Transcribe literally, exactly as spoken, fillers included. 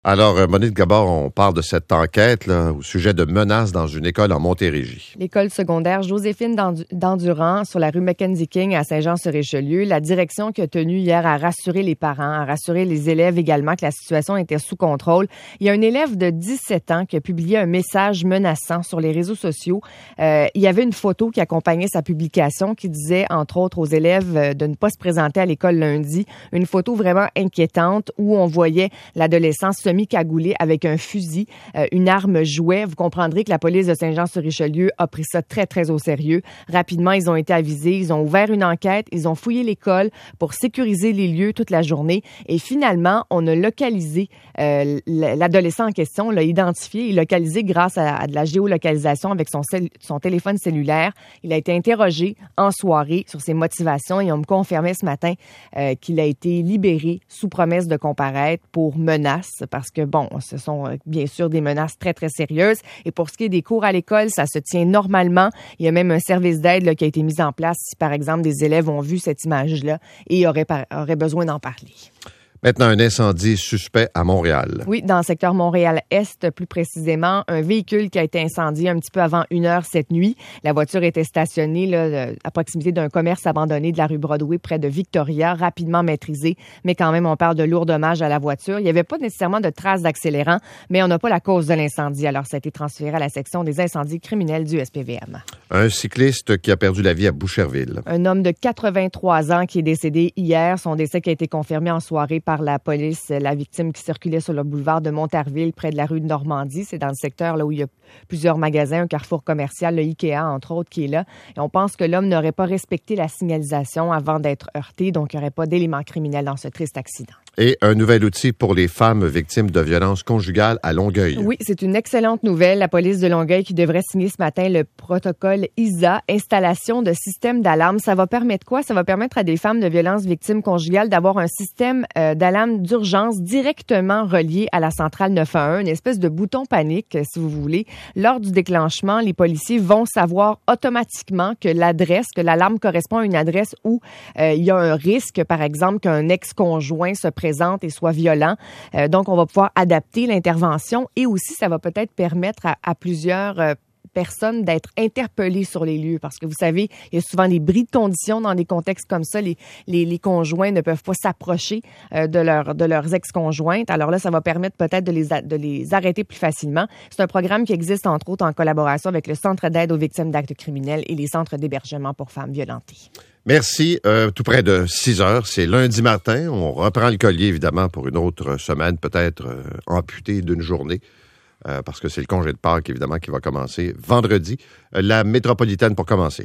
Alors, euh, Monique Gabord, on parle de cette enquête là, au sujet de menaces dans une école en Montérégie. L'école secondaire Joséphine d'Endurant sur la rue Mackenzie King à Saint-Jean-sur-Richelieu. La direction qui a tenu hier à rassurer les parents, à rassurer les élèves également que la situation était sous contrôle. Il y a un élève de dix-sept ans qui a publié un message menaçant sur les réseaux sociaux. Euh, il y avait une photo qui accompagnait sa publication qui disait, entre autres, aux élèves de ne pas se présenter à l'école lundi. Une photo vraiment inquiétante où on voyait l'adolescent semi-cagoulé avec un fusil, euh, une arme jouet. Vous comprendrez que la police de Saint-Jean-sur-Richelieu a pris ça très, très au sérieux. Rapidement, ils ont été avisés, ils ont ouvert une enquête, ils ont fouillé l'école pour sécuriser les lieux toute la journée. Et finalement, on a localisé euh, l'adolescent en question, on l'a identifié et localisé grâce à, à de la géolocalisation avec son, cell- son téléphone cellulaire. Il a été interrogé en soirée sur ses motivations et on me confirmait ce matin euh, qu'il a été libéré sous promesse de comparaître pour menace. Parce que, bon, ce sont euh, bien sûr des menaces très, très sérieuses. Et pour ce qui est des cours à l'école, ça se tient normalement. Il y a même un service d'aide là, qui a été mis en place si, par exemple, des élèves ont vu cette image-là et auraient, par- auraient besoin d'en parler. Maintenant, un incendie suspect à Montréal. Oui, dans le secteur Montréal-Est, plus précisément, un véhicule qui a été incendié un petit peu avant une heure cette nuit. La voiture était stationnée là, à proximité d'un commerce abandonné de la rue Broadway près de Victoria, rapidement maîtrisé, mais quand même, on parle de lourds dommages à la voiture. Il n'y avait pas nécessairement de traces d'accélérant, mais on n'a pas la cause de l'incendie. Alors, ça a été transféré à la section des incendies criminels du S P V M. Un cycliste qui a perdu la vie à Boucherville. Un homme de quatre-vingt-trois ans qui est décédé hier. Son décès qui a été confirmé en soirée par par la police, la victime qui circulait sur le boulevard de Montarville, près de la rue de Normandie. C'est dans le secteur là où il y a plusieurs magasins, un carrefour commercial, le Ikea, entre autres, qui est là. Et on pense que l'homme n'aurait pas respecté la signalisation avant d'être heurté, donc il n'y aurait pas d'éléments criminels dans ce triste accident. Et un nouvel outil pour les femmes victimes de violences conjugales à Longueuil. Oui, c'est une excellente nouvelle. La police de Longueuil qui devrait signer ce matin le protocole I S A, installation de système d'alarme. Ça va permettre quoi? Ça va permettre à des femmes de violences victimes conjugales d'avoir un système euh, d'alarme d'urgence directement relié à la centrale neuf un un, une espèce de bouton panique, si vous voulez. Lors du déclenchement, les policiers vont savoir automatiquement que l'adresse, que l'alarme correspond à une adresse où euh, il y a un risque, par exemple, qu'un ex-conjoint se présente et soit violent. Euh, donc, on va pouvoir adapter l'intervention et aussi, ça va peut-être permettre à, à plusieurs euh, personnes d'être interpellées sur les lieux parce que vous savez, il y a souvent des bris de conditions dans des contextes comme ça. Les, les, les conjoints ne peuvent pas s'approcher euh, de, leur, de leurs ex-conjointes. Alors là, ça va permettre peut-être de les, de les arrêter plus facilement. C'est un programme qui existe entre autres en collaboration avec le Centre d'aide aux victimes d'actes criminels et les centres d'hébergement pour femmes violentées. Merci. Euh, tout près de six heures, c'est lundi matin. On reprend le collier, évidemment, pour une autre semaine, peut-être euh, amputée d'une journée, euh, parce que c'est le congé de Pâques, évidemment, qui va commencer vendredi. Euh, la métropolitaine pour commencer.